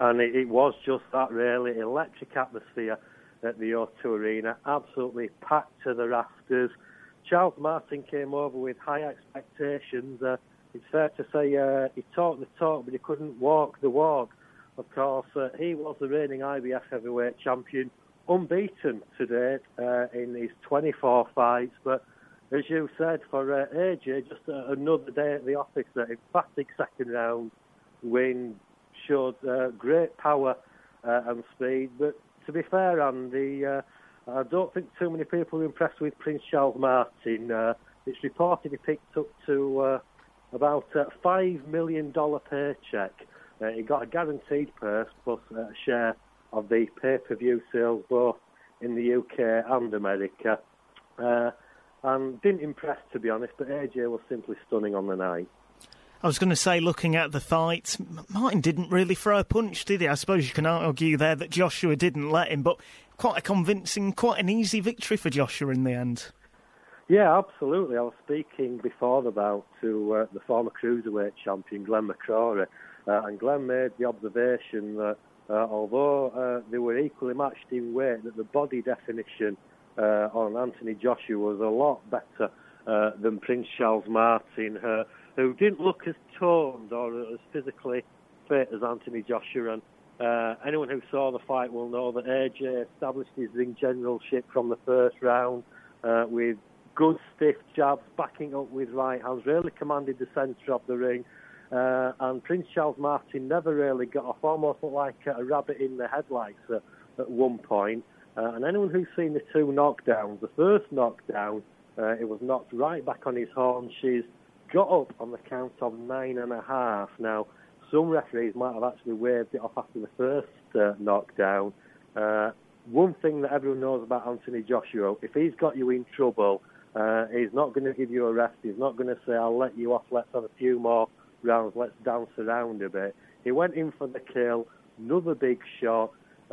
And it was just that really electric atmosphere at the O2 Arena, absolutely packed to the rafters. Charles Martin came over with high expectations. It's fair to say he talked the talk, but he couldn't walk the walk. Of course, he was the reigning IBF heavyweight champion, unbeaten to date in his 24 fights. But as you said, for AJ, just another day at the office. Emphatic second round win, showed great power and speed. But to be fair, Andy, I don't think too many people were impressed with Prince Charles Martin. It's reported he picked up to about a $5 million paycheck. He got a guaranteed purse plus a share of the pay-per-view sales both in the UK and America. And didn't impress, to be honest, but AJ was simply stunning on the night. I was going to say, looking at the fight, Martin didn't really throw a punch, did he? I suppose you can argue there that Joshua didn't let him, but quite a convincing, quite an easy victory for Joshua in the end. Yeah, absolutely. I was speaking before the bout to the former cruiserweight champion, Glenn McCrory, and Glenn made the observation that although they were equally matched in weight, that the body definition on Anthony Joshua was a lot better than Prince Charles Martin, who didn't look as toned or as physically fit as Anthony Joshua. And anyone who saw the fight will know that AJ established his ring generalship from the first round with good stiff jabs, backing up with right hands, really commanded the centre of the ring. And Prince Charles Martin never really got off, almost looked like a rabbit in the headlights at one point. And anyone who's seen the two knockdowns, the first knockdown, it was knocked right back on his haunches, got up on the count of 9.5. Now, some referees might have actually waved it off after the first knockdown. One thing that everyone knows about Anthony Joshua, if he's got you in trouble, he's not going to give you a rest. He's not going to say, I'll let you off, let's have a few more rounds, let's dance around a bit. He went in for the kill, another big shot,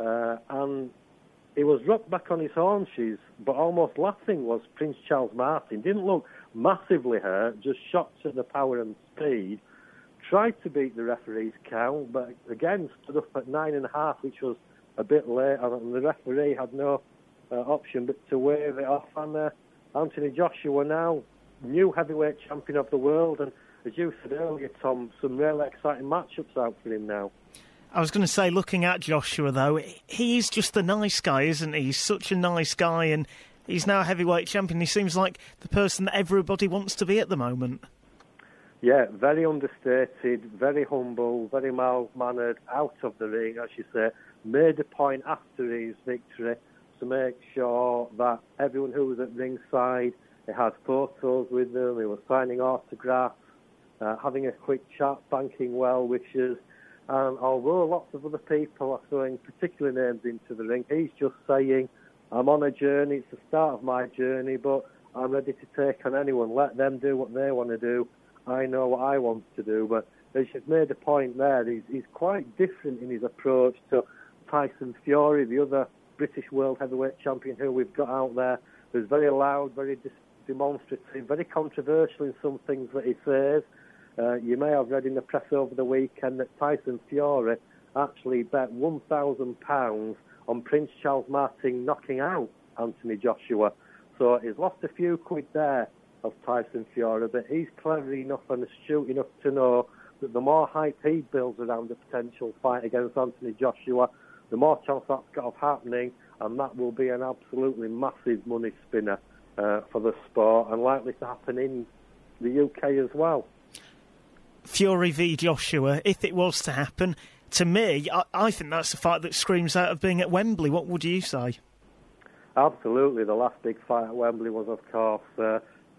and he was rocked back on his haunches, but almost laughing was Prince Charles Martin. Didn't look massively hurt, just shocked at the power and speed. Tried to beat the referee's count, but again stood up at 9.5, which was a bit late, and the referee had no option but to wave it off. And Anthony Joshua now new heavyweight champion of the world, and as you said earlier, Tom, some really exciting matchups out for him now. I was going to say, looking at Joshua, though, he's just a nice guy, isn't he? He's such a nice guy, and he's now a heavyweight champion. He seems like the person that everybody wants to be at the moment. Yeah, very understated, very humble, very mild-mannered, out of the ring, as you say. Made a point after his victory to make sure that everyone who was at ringside, he had photos with them, he was signing autographs, having a quick chat, banking well wishes. And although lots of other people are throwing particular names into the ring, he's just saying, I'm on a journey, it's the start of my journey, but I'm ready to take on anyone. Let them do what they want to do. I know what I want to do. But as you've made a point there, he's quite different in his approach to Tyson Fury, the other British world heavyweight champion who we've got out there, who's very loud, very demonstrative, very controversial in some things that he says. You may have read in the press over the weekend that Tyson Fury actually bet £1,000 on Prince Charles Martin knocking out Anthony Joshua. So he's lost a few quid there of Tyson Fury, but he's clever enough and astute enough to know that the more hype he builds around a potential fight against Anthony Joshua, the more chance that's got of happening, and that will be an absolutely massive money spinner for the sport, and likely to happen in the UK as well. Fury v Joshua, if it was to happen, to me, I think that's a fight that screams out of being at Wembley. What would you say? Absolutely. The last big fight at Wembley was, of course, the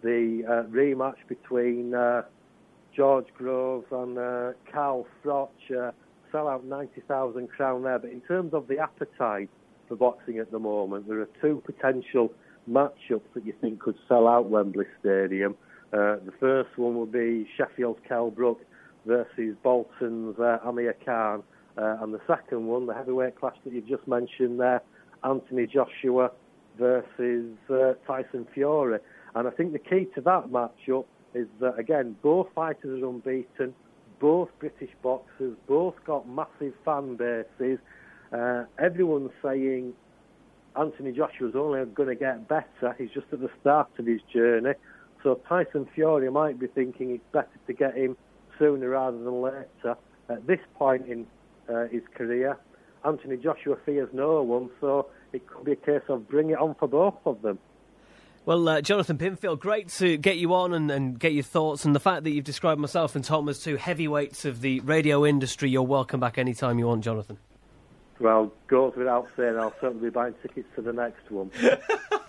rematch between George Groves and Carl Froch. Sell out 90,000 crown there. But in terms of the appetite for boxing at the moment, there are two potential matchups that you think could sell out Wembley Stadium. The first one will be Sheffield's Kell Brook versus Bolton's Amir Khan. And the second one, the heavyweight clash that you've just mentioned there, Anthony Joshua versus Tyson Fury. And I think the key to that matchup is that, again, both fighters are unbeaten, both British boxers, both got massive fan bases. Everyone's saying Anthony Joshua's only going to get better. He's just at the start of his journey. So Tyson Fury might be thinking it's better to get him sooner rather than later. At this point in his career, Anthony Joshua fears no one, so it could be a case of bring it on for both of them. Well, Jonathan Pinfield, great to get you on and get your thoughts. And the fact that you've described myself and Tom as two heavyweights of the radio industry, you're welcome back any time you want, Jonathan. Well, goes without saying, I'll certainly be buying tickets to the next one.